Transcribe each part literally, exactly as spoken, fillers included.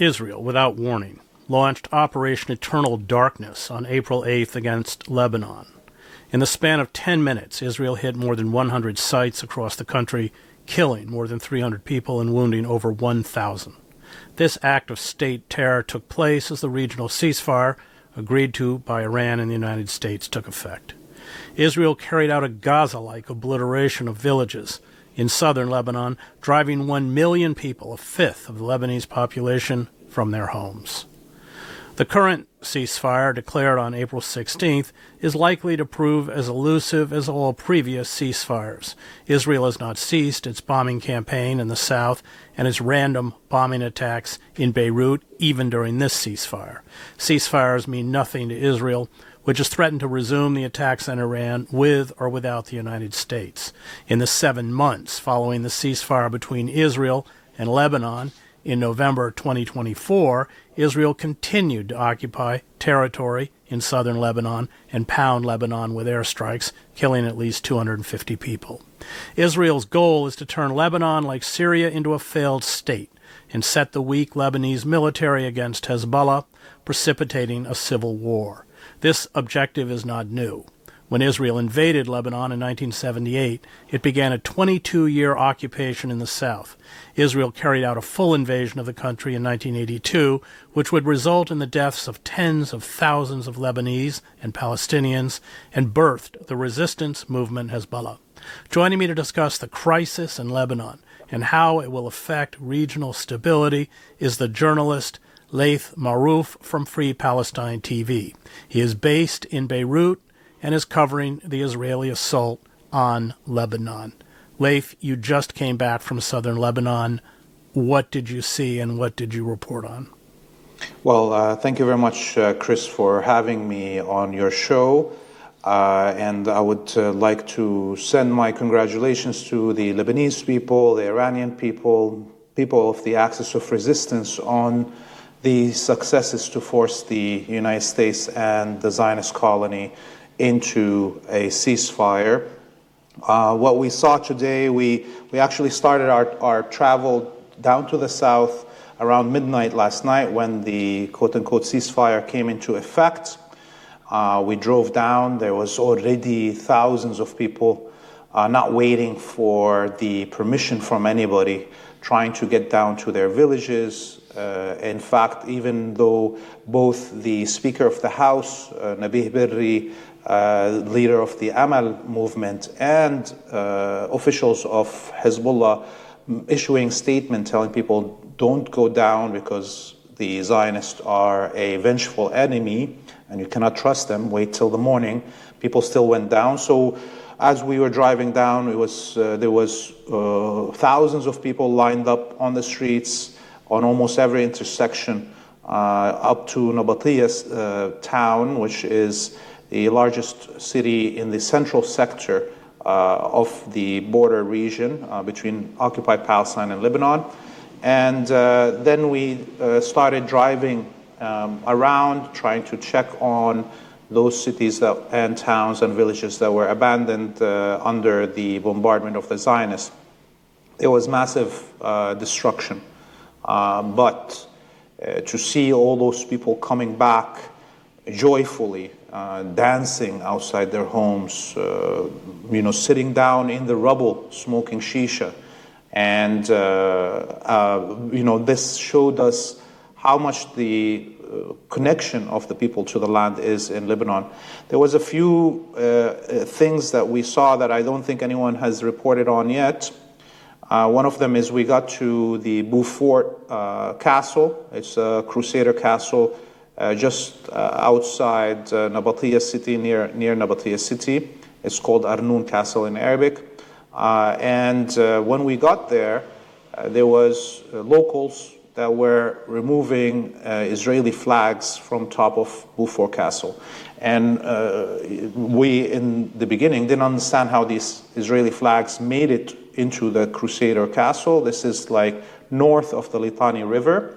Israel, without warning, launched Operation Eternal Darkness on April eighth against Lebanon. In the span of ten minutes, Israel hit more than one hundred sites across the country, killing more than three hundred people and wounding over one thousand. This act of state terror took place as the regional ceasefire, agreed to by Iran and the United States, took effect. Israel carried out a Gaza-like obliteration of villages in southern Lebanon, driving one million people, a fifth of the Lebanese population, from their homes. The current ceasefire, declared on April sixteenth, is likely to prove as elusive as all previous ceasefires. Israel has not ceased its bombing campaign in the south and its random bombing attacks in Beirut, even during this ceasefire. Ceasefires mean nothing to Israel, which has threatened to resume the attacks on Iran with or without the United States. In the seven months following the ceasefire between Israel and Lebanon in November twenty twenty-four, Israel continued to occupy territory in southern Lebanon and pound Lebanon with airstrikes, killing at least two hundred fifty people. Israel's goal is to turn Lebanon, like Syria, into a failed state and set the weak Lebanese military against Hezbollah, precipitating a civil war. This objective is not new. When Israel invaded Lebanon in nineteen seventy-eight, it began a twenty-two-year occupation in the south. Israel carried out a full invasion of the country in nineteen eighty-two, which would result in the deaths of tens of thousands of Lebanese and Palestinians, and birthed the resistance movement Hezbollah. Joining me to discuss the crisis in Lebanon and how it will affect regional stability is the journalist Laith Marouf from Free Palestine T V. He is based in Beirut and is covering the Israeli assault on Lebanon. Laith, you just came back from southern Lebanon. What did you see and what did you report on? Well, uh, thank you very much, uh, Chris, for having me on your show. Uh, and I would uh, like to send my congratulations to the Lebanese people, the Iranian people, people of the Axis of Resistance on the successes to force the United States and the Zionist colony into a ceasefire. Uh, what we saw today, we, we actually started our, our travel down to the south around midnight last night when the quote-unquote ceasefire came into effect. Uh, we drove down. There was already thousands of people uh, not waiting for the permission from anybody, trying to get down to their villages. Uh, in fact, even though both the Speaker of the House, uh, Nabih Berri, uh, leader of the Amal movement, and uh, officials of Hezbollah issuing statement telling people don't go down because the Zionists are a vengeful enemy and you cannot trust them, wait till the morning, people still went down. So as we were driving down, it was uh, there was uh, thousands of people lined up on the streets on almost every intersection, uh, up to Nabatiyah uh, town, which is the largest city in the central sector uh, of the border region uh, between occupied Palestine and Lebanon. And uh, then we uh, started driving um, around, trying to check on those cities that, and towns and villages that were abandoned uh, under the bombardment of the Zionists. There was massive uh, destruction. Uh, but uh, to see all those people coming back joyfully, uh, dancing outside their homes, uh, you know, sitting down in the rubble, smoking shisha, and uh, uh, you know, this showed us how much the uh, connection of the people to the land is in Lebanon. There was a few uh, things that we saw that I don't think anyone has reported on yet. Uh, one of them is we got to the Beaufort uh, Castle. It's a Crusader castle uh, just uh, outside uh, Nabatiyah city, near near Nabatiyah city. It's called Arnoun Castle in Arabic. Uh, and uh, when we got there, uh, there was uh, locals that were removing uh, Israeli flags from top of Beaufort Castle. And uh, we, in the beginning, didn't understand how these Israeli flags made it into the Crusader Castle. This is like north of the Litani River.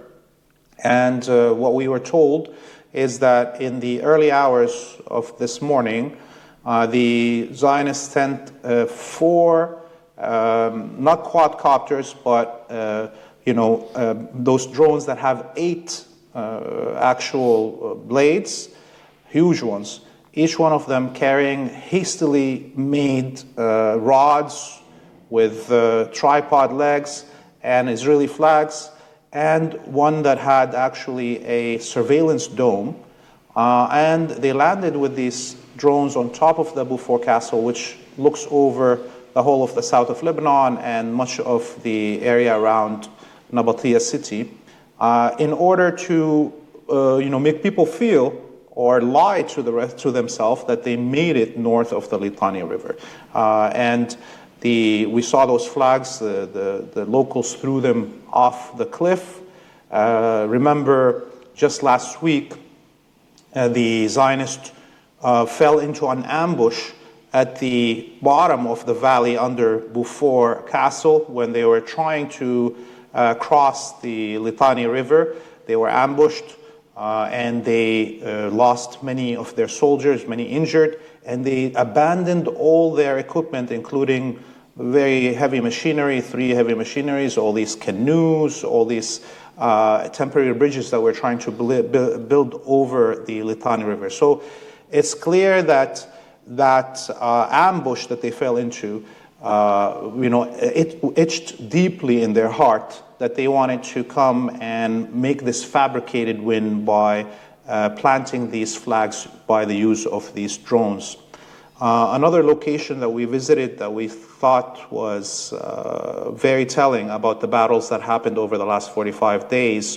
And uh, what we were told is that in the early hours of this morning, uh, the Zionists sent uh, four, um, not quadcopters, but uh, you know, uh, those drones that have eight uh, actual uh, blades, huge ones, each one of them carrying hastily made uh, rods with uh, tripod legs and Israeli flags, and one that had actually a surveillance dome. Uh, and they landed with these drones on top of the Beaufort Castle, which looks over the whole of the south of Lebanon and much of the area around Nabatea city, uh, in order to uh, you know, make people feel or lie to the rest, to themselves that they made it north of the Litani River. Uh, and the, we saw those flags, the, the, the locals threw them off the cliff. Uh, remember, just last week, uh, the Zionists uh, fell into an ambush at the bottom of the valley under Beaufort Castle when they were trying to uh, cross the Litani River. They were ambushed. Uh, and they uh, lost many of their soldiers, many injured, and they abandoned all their equipment, including very heavy machinery, three heavy machineries, all these canoes, all these uh, temporary bridges that we're trying to build over the Litani River. So it's clear that that uh, ambush that they fell into, uh, you know, it itched deeply in their heart that they wanted to come and make this fabricated win by uh, planting these flags by the use of these drones. Uh, another location that we visited that we thought was uh, very telling about the battles that happened over the last forty-five days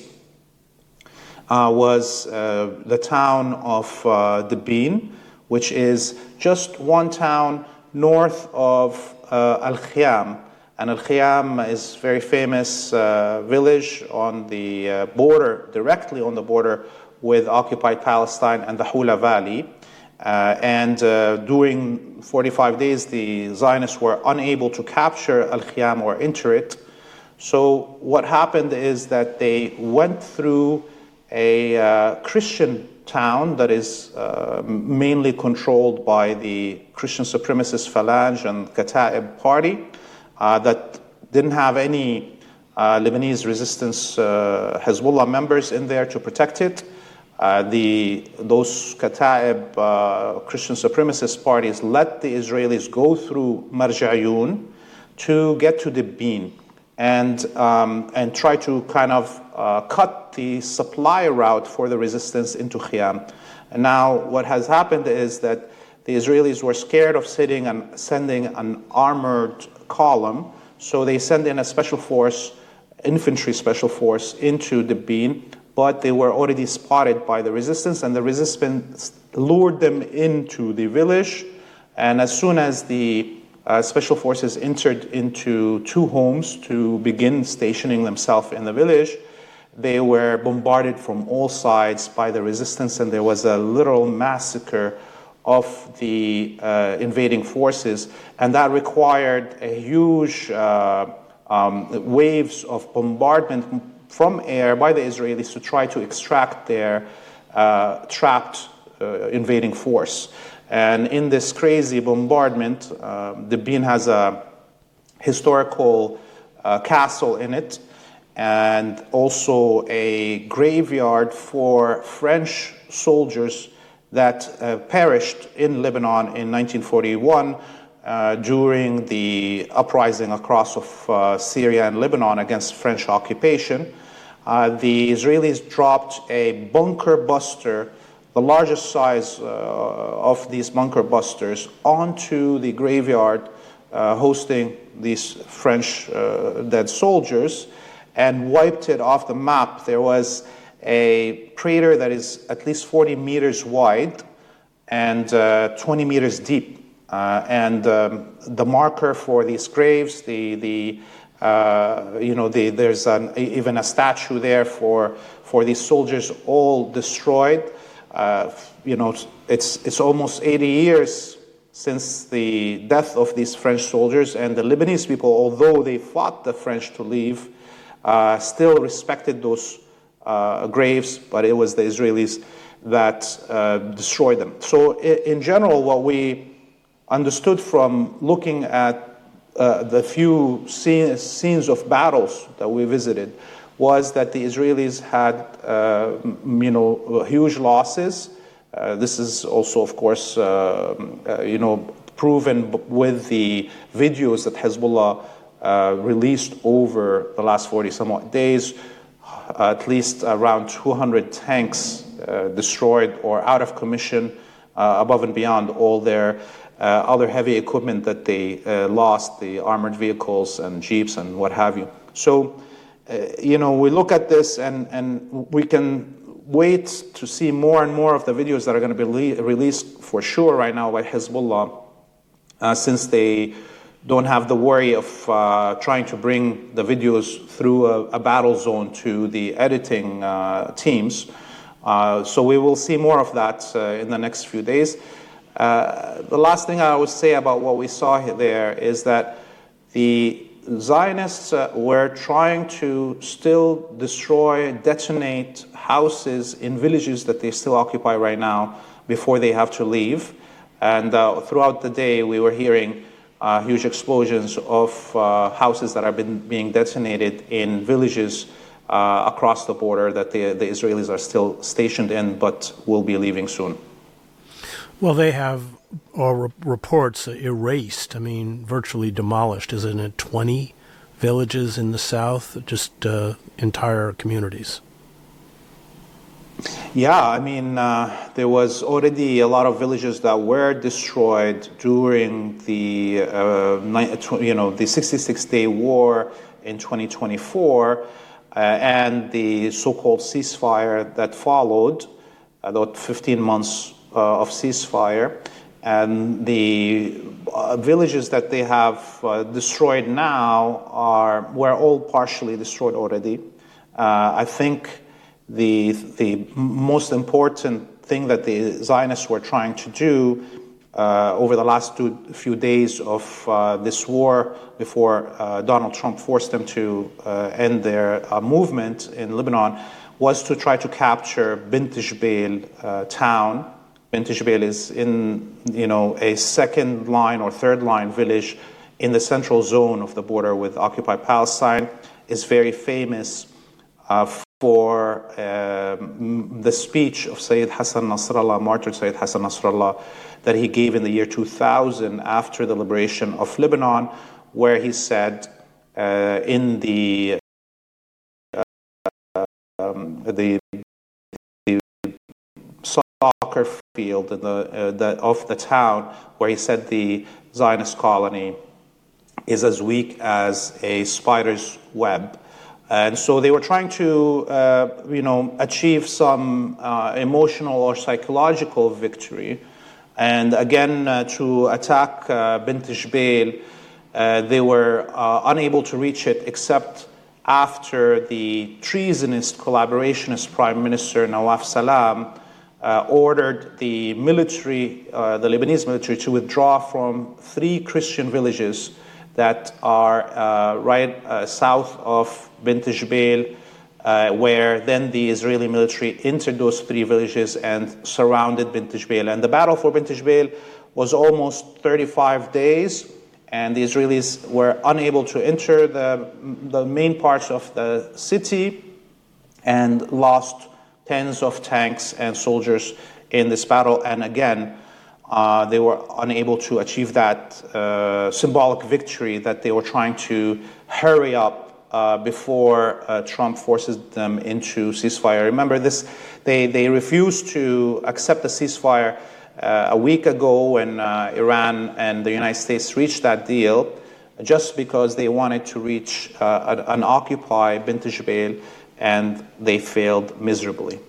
uh, was uh, the town of uh, Debin, which is just one town north of uh, Al-Khiyam. And Al-Khiyam is a very famous uh, village on the uh, border, directly on the border with occupied Palestine and the Hula Valley. Uh, and uh, during forty-five days, the Zionists were unable to capture Al-Khiyam or enter it. So what happened is that they went through a uh, Christian town that is uh, mainly controlled by the Christian supremacist Phalange and Kata'ib party. Uh, that didn't have any uh, Lebanese resistance uh, Hezbollah members in there to protect it. Uh, the, those Kata'ib uh, Christian supremacist parties let the Israelis go through Marja'yun to get to Debin and, um, and try to kind of uh, cut the supply route for the resistance into Khiyam. And now what has happened is that the Israelis were scared of sitting and sending an armored column, so they sent in a special force, infantry special force, into Debin, but they were already spotted by the resistance, and the resistance lured them into the village. And as soon as the uh, special forces entered into two homes to begin stationing themselves in the village, they were bombarded from all sides by the resistance, and there was a literal massacre of the uh, invading forces, and that required a huge uh, um, waves of bombardment from air by the Israelis to try to extract their uh, trapped uh, invading force. And in this crazy bombardment, uh, Debin has a historical uh, castle in it, and also a graveyard for French soldiers that uh, perished in Lebanon in nineteen forty-one uh, during the uprising across of uh, Syria and Lebanon against French occupation. Uh, the Israelis dropped a bunker buster, the largest size uh, of these bunker busters, onto the graveyard uh, hosting these French uh, dead soldiers and wiped it off the map. There was a crater that is at least forty meters wide and uh, twenty meters deep. Uh, and um, the marker for these graves, the, the uh, you know, the, there's an, even a statue there for, for these soldiers, all destroyed. Uh, you know, it's, it's almost eighty years since the death of these French soldiers, and the Lebanese people, although they fought the French to leave, uh, still respected those Uh, graves, but it was the Israelis that uh, destroyed them. So in, in general, what we understood from looking at uh, the few scene, scenes of battles that we visited was that the Israelis had, uh, you know, huge losses. Uh, this is also, of course, uh, uh, you know, proven with the videos that Hezbollah uh, released over the last forty somewhat days. Uh, at least around two hundred tanks uh, destroyed or out of commission, uh, above and beyond all their uh, other heavy equipment that they uh, lost, the armored vehicles and jeeps and what have you. So, uh, you know, we look at this and, and we can wait to see more and more of the videos that are going to be le- released for sure right now by Hezbollah, uh, since they don't have the worry of uh, trying to bring the videos through a, a battle zone to the editing uh, teams. Uh, so we will see more of that uh, in the next few days. Uh, the last thing I would say about what we saw there is that the Zionists uh, were trying to still destroy, detonate houses in villages that they still occupy right now before they have to leave. And uh, throughout the day, we were hearing Uh, huge explosions of uh, houses that have been being detonated in villages uh, across the border that the, the Israelis are still stationed in, but will be leaving soon. Well, they have uh, reports erased, I mean, virtually demolished. Isn't it twenty villages in the south, just uh, entire communities? Yeah, I mean, uh, there was already a lot of villages that were destroyed during the, uh, you know, the sixty-six day war in twenty twenty-four, uh, and the so-called ceasefire that followed, about fifteen months uh, of ceasefire, and the uh, villages that they have uh, destroyed now are were all partially destroyed already. Uh, I think. The, the most important thing that the Zionists were trying to do uh, over the last two, few days of uh, this war before uh, Donald Trump forced them to uh, end their uh, movement in Lebanon was to try to capture Bint Jbeil uh, town. Bint Jbeil is in, you know, a second line or third line village in the central zone of the border with occupied Palestine. Is very famous uh, for um, the speech of Sayyid Hassan Nasrallah, martyred Sayyid Hassan Nasrallah, that he gave in the year two thousand after the liberation of Lebanon, where he said uh, in the, uh, um, the the soccer field in the, uh, the, of the town, where he said the Zionist colony is as weak as a spider's web. And so they were trying to, uh, you know, achieve some uh, emotional or psychological victory. And again, uh, to attack uh, Bint Jbeil, uh, they were uh, unable to reach it except after the treasonous collaborationist Prime Minister Nawaf Salam uh, ordered the military, uh, the Lebanese military, to withdraw from three Christian villages that are uh, right uh, south of Bint Jbeil, uh, where then the Israeli military entered those three villages and surrounded Bint Jbeil. And the battle for Bint Jbeil was almost thirty-five days, and the Israelis were unable to enter the, the main parts of the city and lost tens of tanks and soldiers in this battle. And again, Uh, they were unable to achieve that uh, symbolic victory that they were trying to hurry up uh, before uh, Trump forces them into ceasefire. Remember this, they, they refused to accept the ceasefire uh, a week ago when uh, Iran and the United States reached that deal, just because they wanted to reach uh, an occupy Bint Jbeil, and they failed miserably.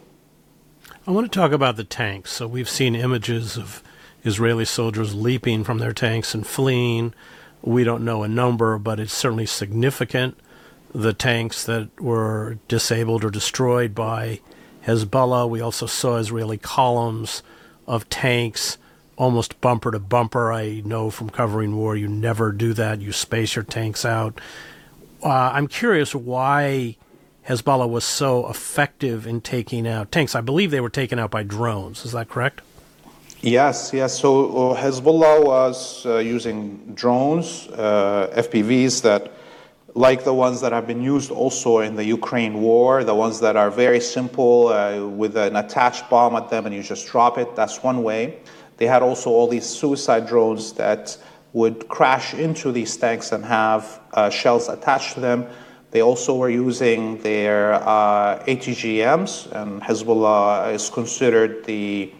I want to talk about the tanks. So we've seen images of Israeli soldiers leaping from their tanks and fleeing. We don't know a number, but it's certainly significant. The tanks that were disabled or destroyed by Hezbollah. We also saw Israeli columns of tanks almost bumper to bumper. I know from covering war, you never do that. You space your tanks out. Uh, I'm curious why Hezbollah was so effective in taking out tanks. I believe they were taken out by drones. Is that correct? Yes, yes. So uh, Hezbollah was uh, using drones, uh, F P Vs that, like the ones that have been used also in the Ukraine war, the ones that are very simple uh, with an attached bomb at them and you just drop it. That's one way. They had also all these suicide drones that would crash into these tanks and have uh, shells attached to them. They also were using their uh, A T G Ms, and Hezbollah is considered the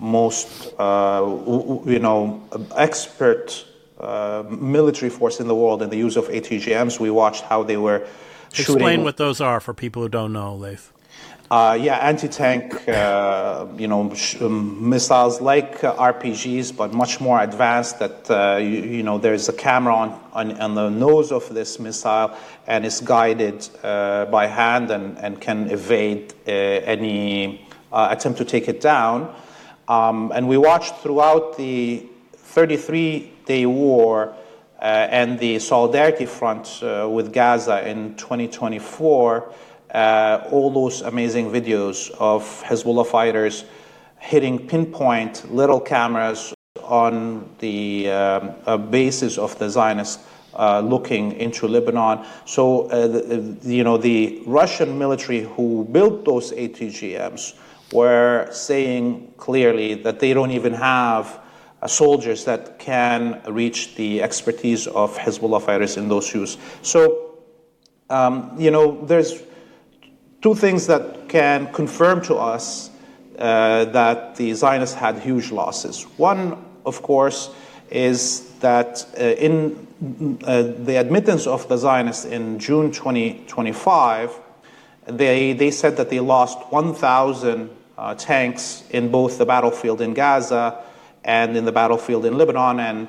most, uh, you know, expert uh, military force in the world in the use of A T G Ms. We watched how they were shooting. Explain what those are for people who don't know, Laith. Uh, yeah, anti-tank, uh, you know, sh- um, missiles like uh, R P Gs, but much more advanced. That uh, you, you know, there's a camera on, on on the nose of this missile, and it's guided uh, by hand and and can evade uh, any uh, attempt to take it down. Um, and we watched throughout the thirty-three day war uh, and the Solidarity Front uh, with Gaza in twenty twenty-four. Uh, all those amazing videos of Hezbollah fighters hitting pinpoint little cameras on the um, uh, bases of the Zionists uh, looking into Lebanon. So, uh, the, you know, the Russian military who built those A T G Ms were saying clearly that they don't even have uh, soldiers that can reach the expertise of Hezbollah fighters in those shoes. So, um, you know, there's two things that can confirm to us uh, that the Zionists had huge losses. One, of course, is that uh, in uh, the admittance of the Zionists in June twenty twenty-five, they, they said that they lost one thousand uh, tanks in both the battlefield in Gaza and in the battlefield in Lebanon. And,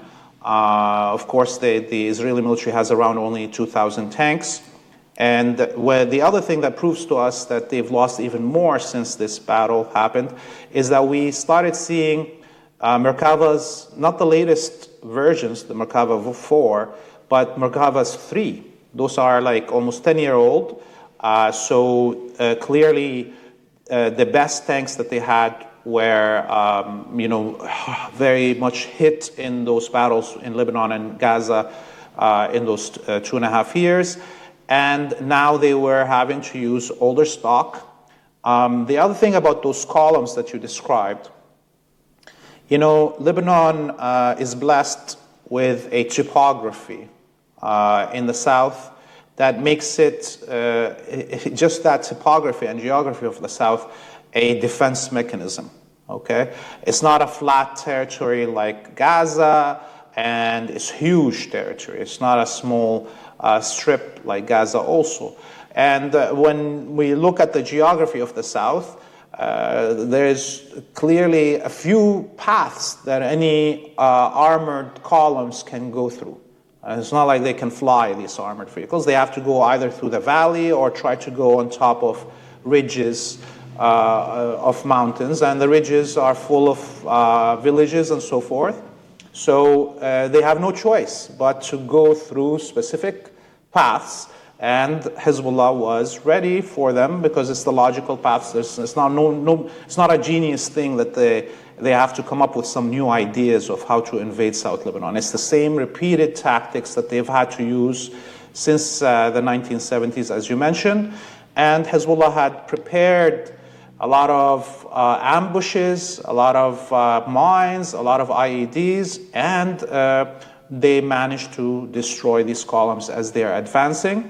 uh, of course, they, the Israeli military has around only two thousand tanks. And where the other thing that proves to us that they've lost even more since this battle happened is that we started seeing uh, Merkava's, not the latest versions, the Merkava four, but Merkava's three. Those are like almost ten year old. Uh, so uh, clearly uh, the best tanks that they had were, um, you know, very much hit in those battles in Lebanon and Gaza uh, in those uh, two and a half years. And now they were having to use older stock. Um, the other thing about those columns that you described, you know, Lebanon uh, is blessed with a topography uh, in the south that makes it, uh, just that topography and geography of the south, a defense mechanism, okay? It's not a flat territory like Gaza, and it's huge territory. It's not a small Uh, strip like Gaza also. And uh, when we look at the geography of the south, uh, there's clearly a few paths that any uh, armored columns can go through. Uh, it's not like they can fly, these armored vehicles. They have to go either through the valley or try to go on top of ridges uh, of mountains. And the ridges are full of uh, villages and so forth. So uh, they have no choice but to go through specific paths, and Hezbollah was ready for them because it's the logical paths. There's, it's not no, no, it's not a genius thing that they they have to come up with some new ideas of how to invade South Lebanon. It's the same repeated tactics that they've had to use since uh, the nineteen seventies, as you mentioned, and Hezbollah had prepared a lot of uh, ambushes, a lot of uh, mines, a lot of I E Ds, and uh, they managed to destroy these columns as they are advancing.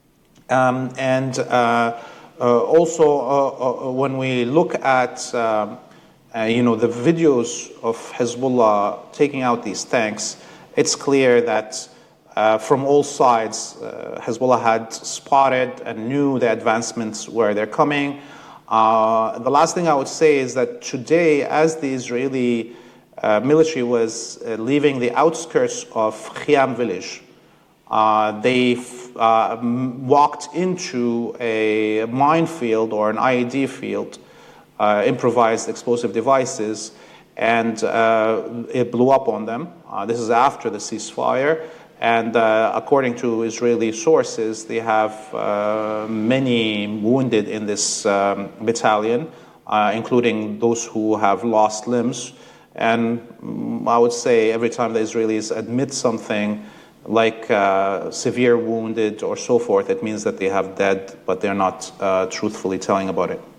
Um, and uh, uh, also, uh, uh, when we look at, um, uh, you know, the videos of Hezbollah taking out these tanks, it's clear that uh, from all sides, uh, Hezbollah had spotted and knew the advancements where they're coming. Uh, the last thing I would say is that today, as the Israeli uh, military was uh, leaving the outskirts of Khiam village, uh, they f- uh, m- walked into a minefield or an I E D field, uh, improvised explosive devices, and uh, it blew up on them. Uh, this is after the ceasefire. And uh, according to Israeli sources, they have uh, many wounded in this um, battalion, uh, including those who have lost limbs. And mm, I would say every time the Israelis admit something like uh, severe wounded or so forth, it means that they have dead, but they're not uh, truthfully telling about it.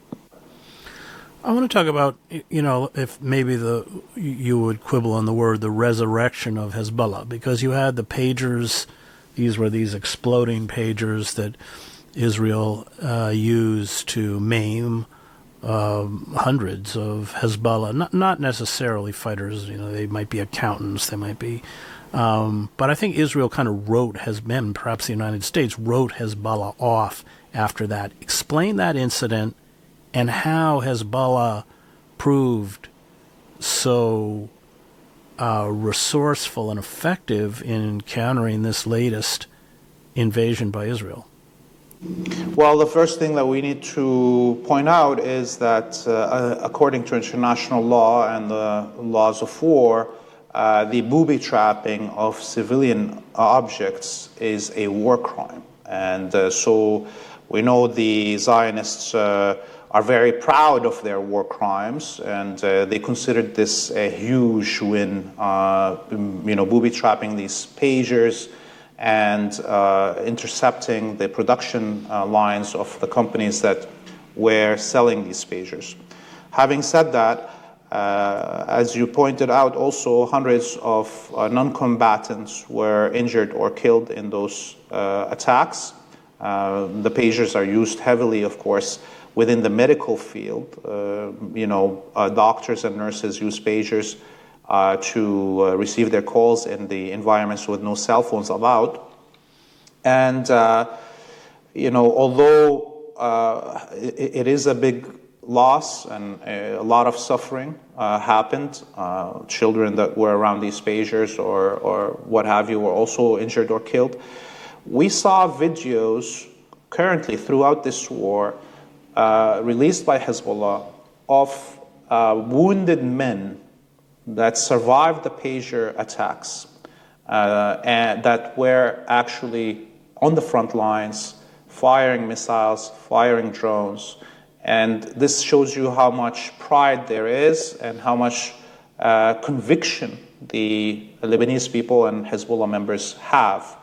I want to talk about, you know, if maybe the you would quibble on the word, the resurrection of Hezbollah, because you had the pagers. These were these exploding pagers that Israel uh, used to maim um, hundreds of Hezbollah. Not not necessarily fighters. You know, they might be accountants. They might be. Um, but I think Israel kind of wrote Hezbollah, perhaps the United States wrote Hezbollah off after that. Explain that incident and how Hezbollah proved so uh, resourceful and effective in countering this latest invasion by Israel. Well, the first thing that we need to point out is that uh, according to international law and the laws of war, uh, the booby trapping of civilian objects is a war crime. And uh, so we know the Zionists uh, are very proud of their war crimes, and uh, they considered this a huge win, uh, you know, booby trapping these pagers and uh, intercepting the production uh, lines of the companies that were selling these pagers. Having said that, uh, as you pointed out, also hundreds of uh, non-combatants were injured or killed in those uh, attacks. Uh, the pagers are used heavily, of course, within the medical field. Uh, you know, uh, doctors and nurses use pagers uh, to uh, receive their calls in the environments with no cell phones allowed. And, uh, you know, although uh, it, it is a big loss and a lot of suffering uh, happened, uh, children that were around these pagers or, or what have you were also injured or killed. We saw videos currently throughout this war uh, released by Hezbollah of uh, wounded men that survived the pager attacks uh, and that were actually on the front lines, firing missiles, firing drones. And this shows you how much pride there is and how much uh, conviction the Lebanese people and Hezbollah members have.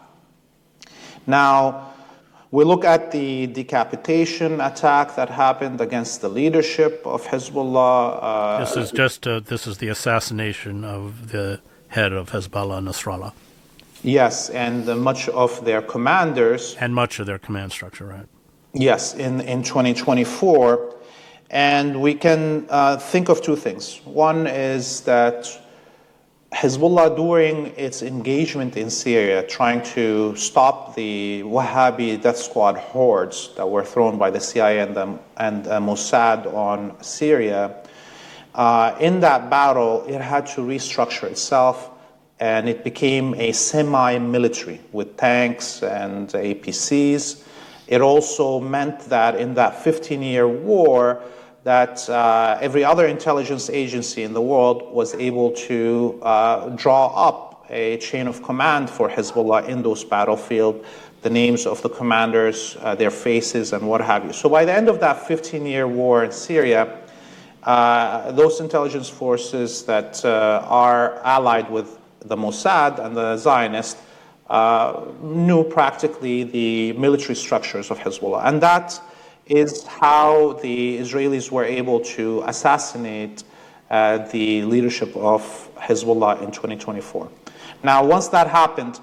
Now, we look at the decapitation attack that happened against the leadership of Hezbollah. Uh, this is just uh, this is the assassination of the head of Hezbollah, Nasrallah. Yes, and uh, much of their commanders. And much of their command structure, right? Yes, in, in twenty twenty-four. And we can uh, think of two things. One is that Hezbollah, during its engagement in Syria, trying to stop the Wahhabi death squad hordes that were thrown by the C I A and, the, and uh, Mossad on Syria, uh, in that battle, it had to restructure itself, and it became a semi-military with tanks and A P Cs. It also meant that in that fifteen-year war, that uh, every other intelligence agency in the world was able to uh, draw up a chain of command for Hezbollah in those battlefields, the names of the commanders, uh, their faces, and what have you. So by the end of that fifteen-year war in Syria, uh, those intelligence forces that uh, are allied with the Mossad and the Zionists uh, knew practically the military structures of Hezbollah. And that is how the Israelis were able to assassinate uh, the leadership of Hezbollah in twenty twenty-four. Now, once that happened,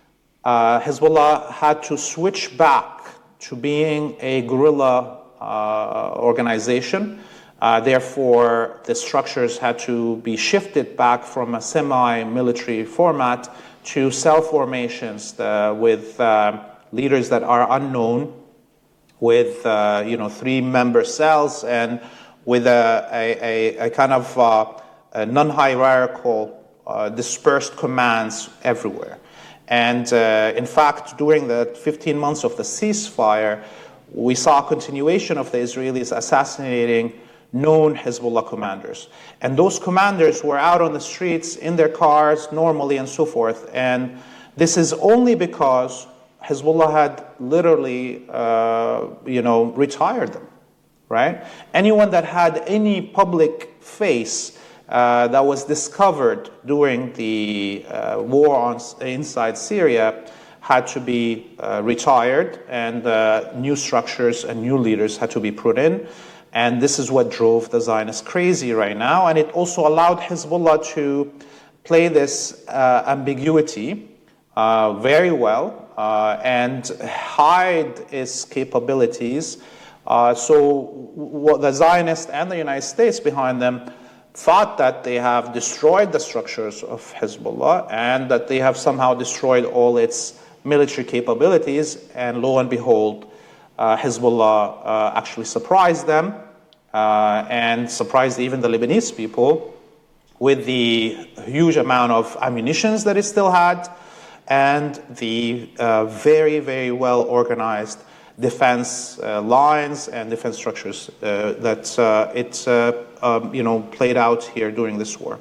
uh, Hezbollah had to switch back to being a guerrilla uh, organization. Uh, therefore, the structures had to be shifted back from a semi-military format to cell formations uh, with uh, leaders that are unknown, with uh, you know three-member cells and with a, a, a, a kind of uh, a non-hierarchical uh, dispersed commands everywhere. And uh, in fact, during the fifteen months of the ceasefire, we saw a continuation of the Israelis assassinating known Hezbollah commanders. And those commanders were out on the streets in their cars normally and so forth. And this is only because Hezbollah had literally, uh, you know, retired them, right? Anyone that had any public face uh, that was discovered during the uh, war on, inside Syria had to be uh, retired, and uh, new structures and new leaders had to be put in. And this is what drove the Zionists crazy right now. And it also allowed Hezbollah to play this uh, ambiguity uh, very well uh, and hide its capabilities. Uh, so what the Zionists and the United States behind them thought that they have destroyed the structures of Hezbollah and that they have somehow destroyed all its military capabilities, and lo and behold, uh, Hezbollah uh, actually surprised them uh, and surprised even the Lebanese people with the huge amount of ammunition that it still had and the uh, very, very well organized defense uh, lines and defense structures uh, that uh, it uh, um, you know played out here during this war.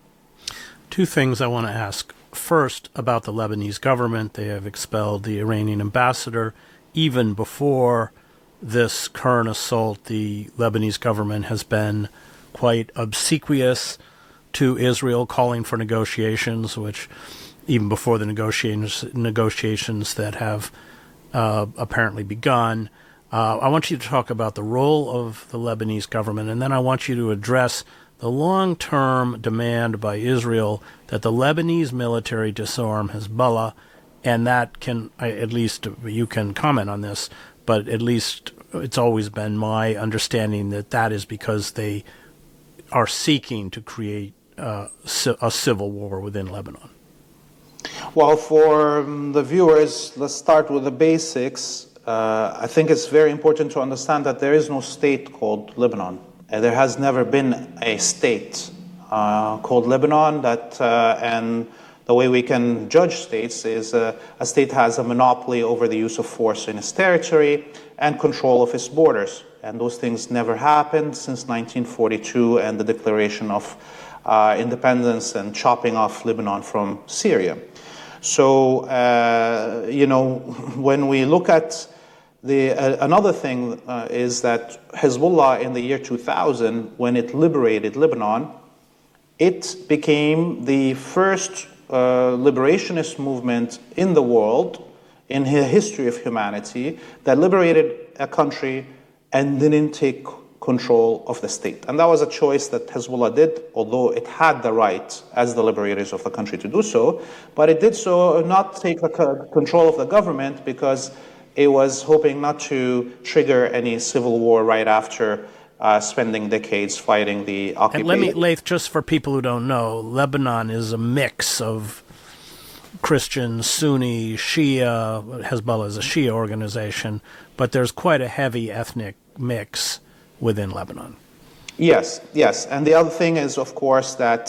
Two things I want to ask. First, about the Lebanese government. They have expelled the Iranian ambassador. Even before this current assault, the Lebanese government has been quite obsequious to Israel, calling for negotiations, which even before the negotiations, negotiations that have uh, apparently begun. Uh, I want you to talk about the role of the Lebanese government, and then I want you to address the long-term demand by Israel that the Lebanese military disarm Hezbollah, and that can, at least you can comment on this, but at least it's always been my understanding that that is because they are seeking to create uh, a civil war within Lebanon. Well, for the viewers, let's start with the basics. Uh, I think it's very important to understand that there is no state called Lebanon. Uh, there has never been a state uh, called Lebanon, that, uh, and the way we can judge states is uh, a state has a monopoly over the use of force in its territory and control of its borders. And those things never happened since nineteen forty-two and the declaration of uh, independence and chopping off Lebanon from Syria. So, uh, you know, when we look at The, uh, another thing uh, is that Hezbollah in the year two thousand, when it liberated Lebanon, it became the first uh, liberationist movement in the world, in the history of humanity, that liberated a country and didn't take control of the state. And that was a choice that Hezbollah did, although it had the right, as the liberators of the country, to do so. But it did so not take the control of the government because it was hoping not to trigger any civil war right after uh, spending decades fighting the occupation. And let me, Laith, just for people who don't know, Lebanon is a mix of Christian, Sunni, Shia. Hezbollah is a Shia organization, but there's quite a heavy ethnic mix within Lebanon. Yes, yes. And the other thing is, of course, that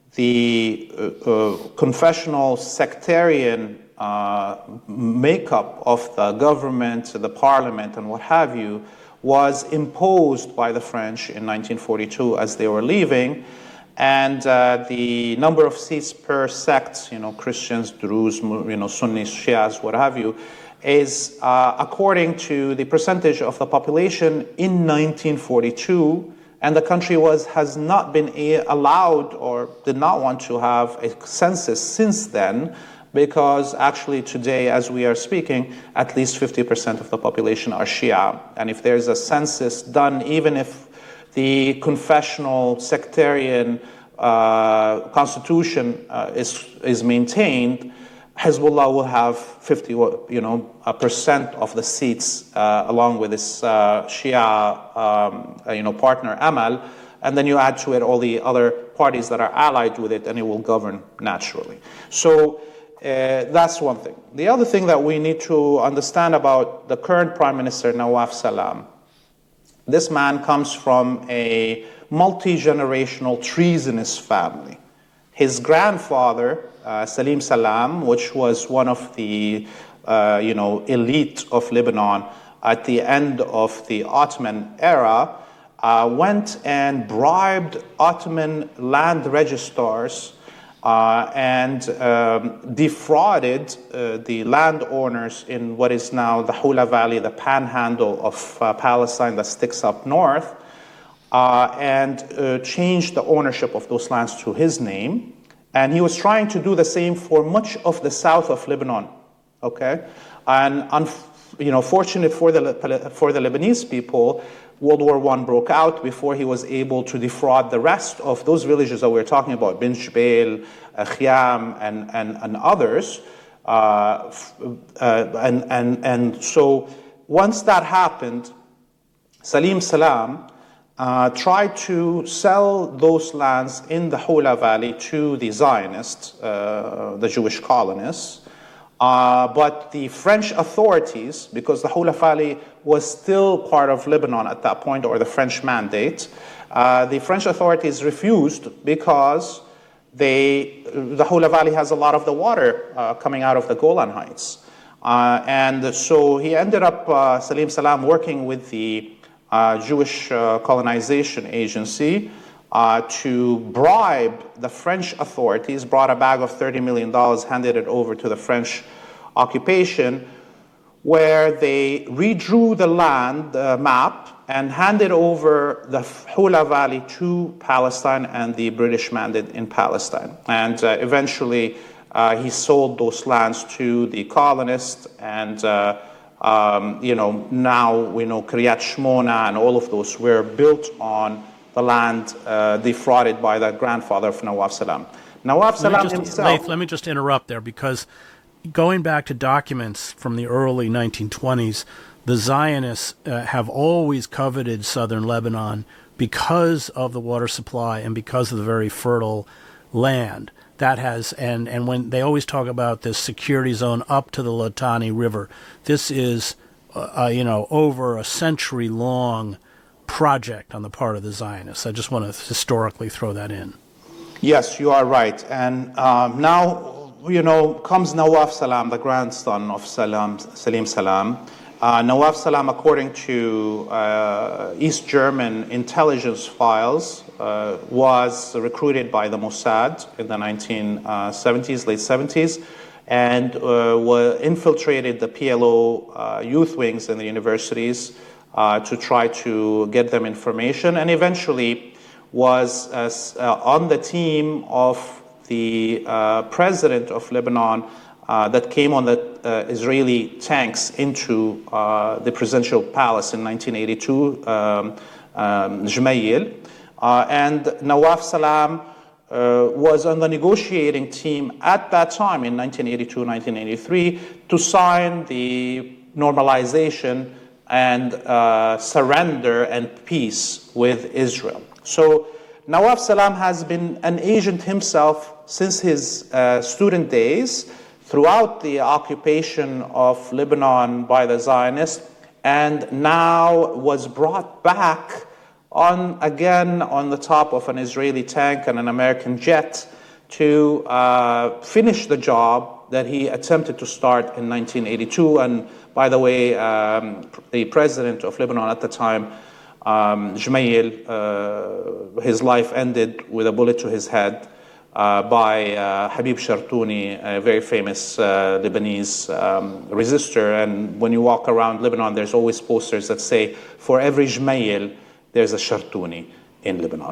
the uh, uh, confessional sectarian Uh, makeup of the government, the parliament, and what have you, was imposed by the French in nineteen forty-two as they were leaving, and uh, the number of seats per sect, you know, Christians, Druze, you know, Sunnis, Shias, what have you, is uh, according to the percentage of the population in nineteen forty-two, and the country was has not been allowed or did not want to have a census since then. Because actually today, as we are speaking, at least fifty percent of the population are Shia. And if there's a census done, even if the confessional sectarian uh, constitution uh, is is maintained, Hezbollah will have fifty, you know, a percent of the seats, uh, along with its uh, Shia, um, you know, partner Amal. And then you add to it all the other parties that are allied with it, and it will govern naturally. So. Uh, that's one thing. The other thing that we need to understand about the current Prime Minister, Nawaf Salam, this man comes from a multi-generational treasonous family. His grandfather, uh, Salim Salam, which was one of the uh, you know, elite of Lebanon at the end of the Ottoman era, uh, went and bribed Ottoman land registrars Uh, and um, defrauded uh, the landowners in what is now the Hula Valley, the panhandle of uh, Palestine that sticks up north, uh, and uh, changed the ownership of those lands to his name. And he was trying to do the same for much of the south of Lebanon. Okay, and un- you know, fortunate for the for the Lebanese people, World War One broke out before he was able to defraud the rest of those villages that we were talking about, Bin Jbeil, Khiam, and and and others. Uh, uh, and and and so once that happened, Salim Salam uh, tried to sell those lands in the Hula Valley to the Zionists, uh, the Jewish colonists. Uh, but the French authorities, because the Hula Valley was still part of Lebanon at that point, or the French mandate, uh, the French authorities refused because they, the Hula Valley has a lot of the water uh, coming out of the Golan Heights. Uh, and so he ended up, uh, Salim Salam, working with the uh, Jewish uh, Colonization Agency Uh, to bribe the French authorities, brought a bag of thirty million dollars, handed it over to the French occupation, where they redrew the land uh, map and handed over the Hula Valley to Palestine and the British mandate in Palestine. And uh, eventually uh, he sold those lands to the colonists, and uh, um, you know, now we know Kiryat Shmona and all of those were built on the land uh, defrauded by the grandfather of Nawaf Salam. Nawaf Salam just, himself... Laith, let me just interrupt there, because going back to documents from the early nineteen twenties, the Zionists uh, have always coveted southern Lebanon because of the water supply and because of the very fertile land. That has, and, and when they always talk about this security zone up to the Litani River, this is, uh, uh, you know, over a century-long project on the part of the Zionists. I just want to historically throw that in. Yes, you are right. And um, now, you know, comes Nawaf Salam, the grandson of Salam, Salim Salam. Uh, Nawaf Salam, according to uh, East German intelligence files, uh, was recruited by the Mossad in the nineteen seventies, late seventies, and uh, was infiltrated the P L O uh, youth wings in the universities Uh, to try to get them information, and eventually was uh, uh, on the team of the uh, president of Lebanon uh, that came on the uh, Israeli tanks into uh, the presidential palace in nineteen eighty-two, um, um, Jmeil. Uh, and Nawaf Salam uh, was on the negotiating team at that time in nineteen eighty-two, nineteen eighty-three to sign the normalization and uh, surrender and peace with Israel. So Nawaf Salam has been an agent himself since his uh, student days throughout the occupation of Lebanon by the Zionists, and now was brought back on again on the top of an Israeli tank and an American jet to uh, finish the job that he attempted to start in nineteen eighty-two. And by the way, um, the president of Lebanon at the time, um, Jmeil, uh, his life ended with a bullet to his head uh, by uh, Habib Shartouni, a very famous uh, Lebanese um, resistor. And when you walk around Lebanon, there's always posters that say, for every Jmeil, there's a Shartouni in Lebanon.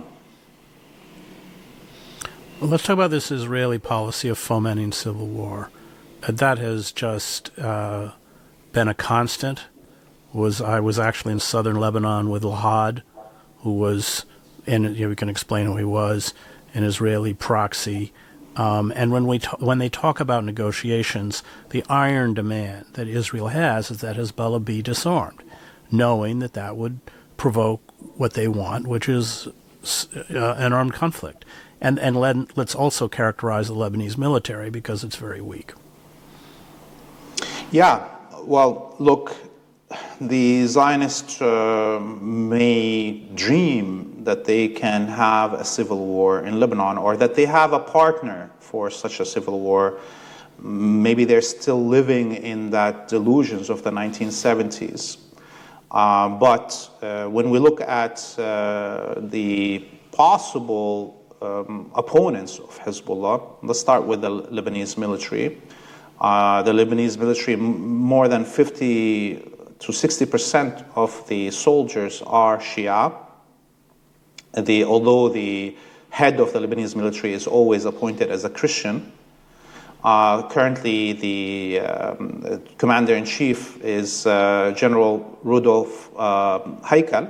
Well, let's talk about this Israeli policy of fomenting civil war. That has just uh, been a constant. Was I was actually in southern Lebanon with Lahad, who was, and you know, we can explain who he was, an Israeli proxy. Um, and when we ta- when they talk about negotiations, the iron demand that Israel has is that Hezbollah be disarmed, knowing that that would provoke what they want, which is uh, an armed conflict. And and let, let's also characterize the Lebanese military because it's very weak. Yeah, well, look, the Zionists uh, may dream that they can have a civil war in Lebanon, or that they have a partner for such a civil war. Maybe they're still living in that delusions of the nineteen seventies. Uh, but uh, when we look at uh, the possible um, opponents of Hezbollah, let's start with the Lebanese military. Uh, the Lebanese military, more than fifty to sixty percent of the soldiers are Shia. the, although the head of the Lebanese military is always appointed as a Christian, uh, currently the um, commander-in-chief is uh, General Rudolf uh, Haikal.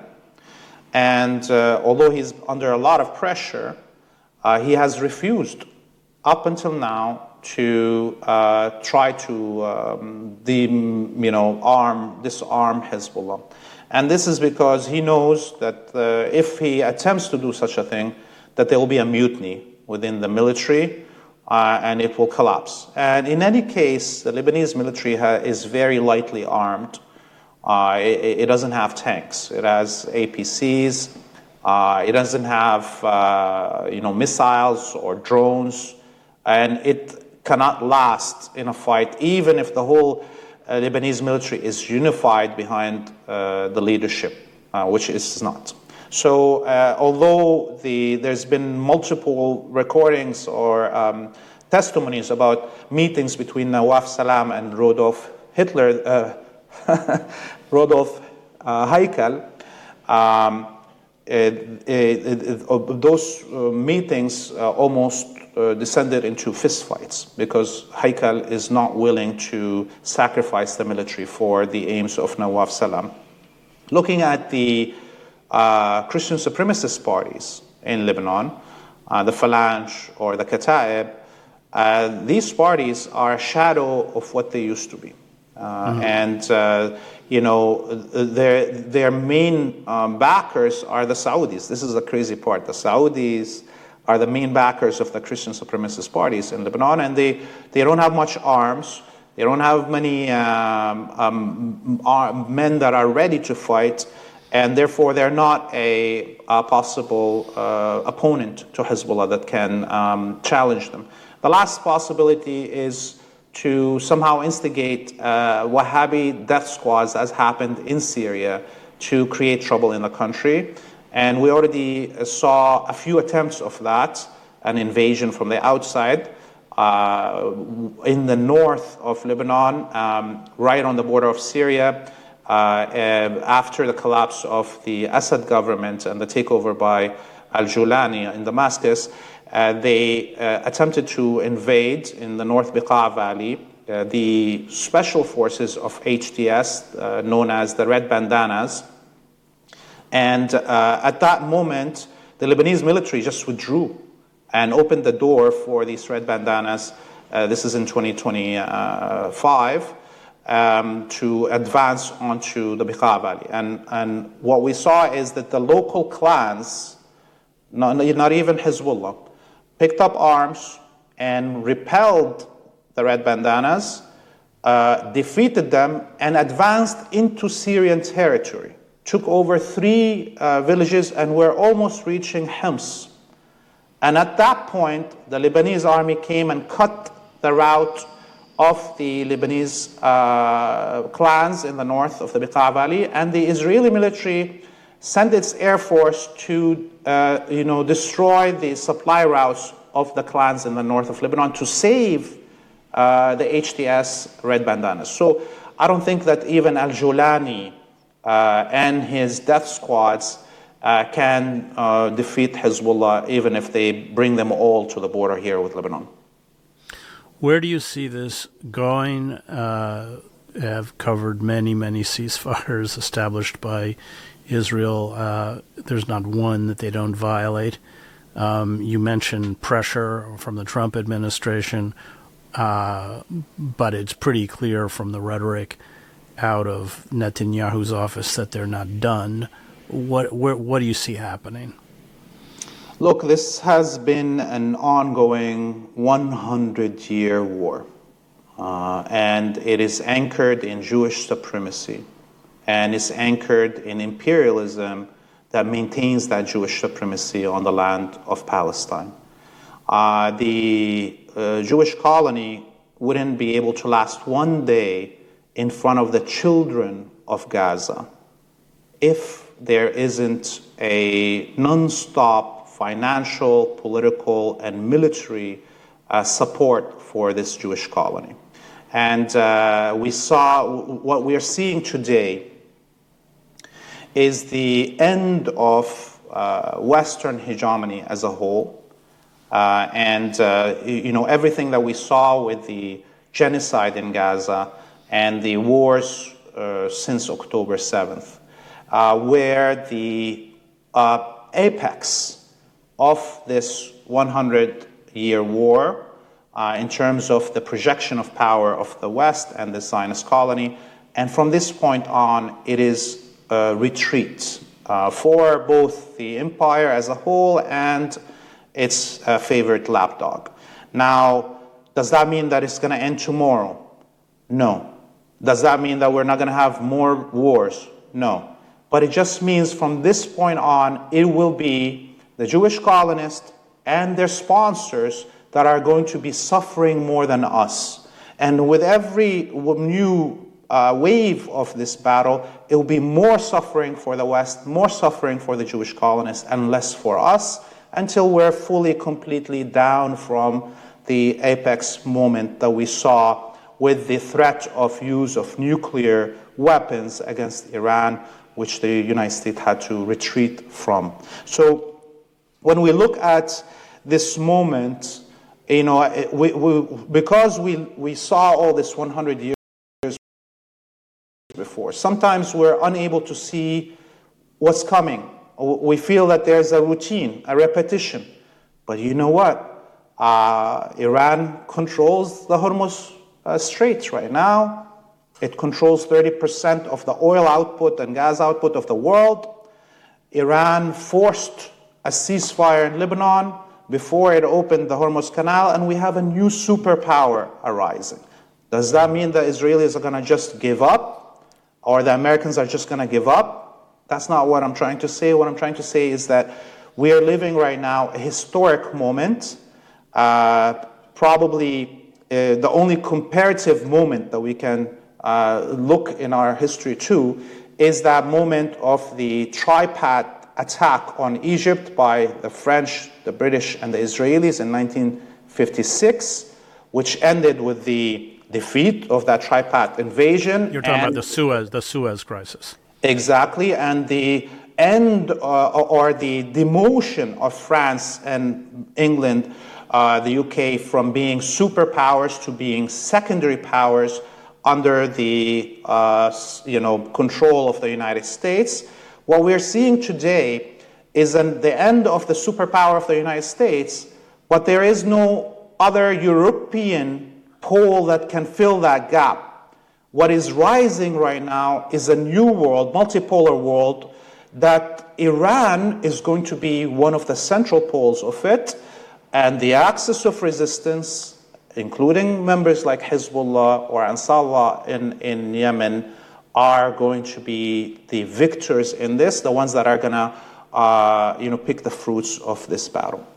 And uh, although he's under a lot of pressure, uh, he has refused up until now to uh, try to um, the, you know, arm, disarm Hezbollah. And this is because he knows that uh, if he attempts to do such a thing, that there will be a mutiny within the military uh, and it will collapse. And in any case, the Lebanese military ha- is very lightly armed. Uh, it, it doesn't have tanks. It has A P Cs. Uh, it doesn't have uh, you know, missiles or drones. And it cannot last in a fight, even if the whole uh, Lebanese military is unified behind uh, the leadership, uh, which it is not. So uh, although the, there's been multiple recordings or um, testimonies about meetings between Nawaf Salam and Rudolf Hitler, uh, Rudolf uh, Haikal, um, it, it, it, it, those uh, meetings uh, almost uh, descended into fistfights because Haikal is not willing to sacrifice the military for the aims of Nawaf Salam. Looking at the uh, Christian supremacist parties in Lebanon, uh, the Phalange or the Kata'ib, uh, these parties are a shadow of what they used to be. Uh, mm-hmm. And, uh, you know, their, their main um, backers are the Saudis. This is the crazy part. The Saudis are the main backers of the Christian supremacist parties in Lebanon, and they, they don't have much arms. They don't have many um, um, ar- men that are ready to fight, and therefore they're not a, a possible uh, opponent to Hezbollah that can um, challenge them. The last possibility is to somehow instigate uh, Wahhabi death squads, as happened in Syria, to create trouble in the country. And we already saw a few attempts of that, an invasion from the outside, uh, in the north of Lebanon, um, right on the border of Syria, uh, after the collapse of the Assad government and the takeover by al-Julani in Damascus. Uh, they uh, attempted to invade in the North Beqa Valley. Uh, the special forces of H T S, uh, known as the Red Bandanas. And uh, at that moment, the Lebanese military just withdrew and opened the door for these Red Bandanas, uh, this is in twenty twenty-five, um, to advance onto the Beqa Valley. And, and what we saw is that the local clans, not, not even Hezbollah, picked up arms and repelled the Red Bandanas, uh, defeated them, and advanced into Syrian territory. Took over three uh, villages and were almost reaching Hims. And at that point, the Lebanese army came and cut the route of the Lebanese uh, clans in the north of the Beqa Valley, and the Israeli military sent its air force to uh, you know, destroy the supply routes of the clans in the north of Lebanon to save uh, the H T S Red Bandanas. So I don't think that even al-Julani uh, and his death squads uh, can uh, defeat Hezbollah, even if they bring them all to the border here with Lebanon. Where do you see this going? Uh, have covered many, many ceasefires established by Israel. Uh, there's not one that they don't violate. Um, you mentioned pressure from the Trump administration, uh, but it's pretty clear from the rhetoric out of Netanyahu's office that they're not done. What, where, what do you see happening? Look, this has been an ongoing one hundred year war, uh, and it is anchored in Jewish supremacy. And it's anchored in imperialism that maintains that Jewish supremacy on the land of Palestine. Uh, the uh, Jewish colony wouldn't be able to last one day in front of the children of Gaza if there isn't a non-stop financial, political, and military uh, support for this Jewish colony. And uh, we saw what we are seeing today is the end of uh, Western hegemony as a whole. Uh, and, uh, you know, everything that we saw with the genocide in Gaza and the wars uh, since October seventh, uh, where the uh, apex of this hundred-year war, uh, in terms of the projection of power of the West and the Zionist colony, and from this point on, it is a retreat uh, for both the empire as a whole and its uh, favorite lapdog. Now, does that mean that it's going to end tomorrow? No. Does that mean that we're not going to have more wars? No. But it just means from this point on, it will be the Jewish colonists and their sponsors that are going to be suffering more than us. And with every new uh, wave of this battle, it will be more suffering for the West, more suffering for the Jewish colonists, and less for us, until we're fully, completely down from the apex moment that we saw with the threat of use of nuclear weapons against Iran, which the United States had to retreat from. So when we look at this moment, you know, we, we, because we, we saw all this one hundred years before, sometimes we're unable to see what's coming. We feel that there's a routine, a repetition. But you know what? Uh, Iran controls the Hormuz uh, Straits right now. It controls thirty percent of the oil output and gas output of the world. Iran forced a ceasefire in Lebanon before it opened the Hormuz Canal, and we have a new superpower arising. Does that mean the Israelis are going to just give up, or the Americans are just going to give up? That's not what I'm trying to say. What I'm trying to say is that we are living right now a historic moment, uh, probably uh, the only comparative moment that we can uh, look in our history to is that moment of the tripat attack on Egypt by the French, the British, and the Israelis in nineteen fifty-six, which ended with the defeat of that tripat invasion. You're talking about the Suez, the Suez Crisis. Exactly, and the end uh, or the demotion of France and England, uh, the U K, from being superpowers to being secondary powers under the uh, you know control of the United States. What we're seeing today is an, the end of the superpower of the United States, but there is no other European pole that can fill that gap. What is rising right now is a new world, multipolar world, that Iran is going to be one of the central poles of it, and the axis of resistance, including members like Hezbollah or Ansarullah in, in Yemen, are going to be the victors in this, the ones that are going to uh, you know, pick the fruits of this battle.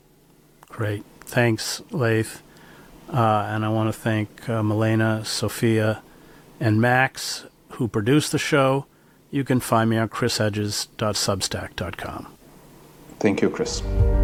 Great. Thanks, Laith. Uh, and I want to thank uh, Milena, Sophia, and Max, who produced the show. You can find me on chris hedges dot substack dot com. Thank you, Chris.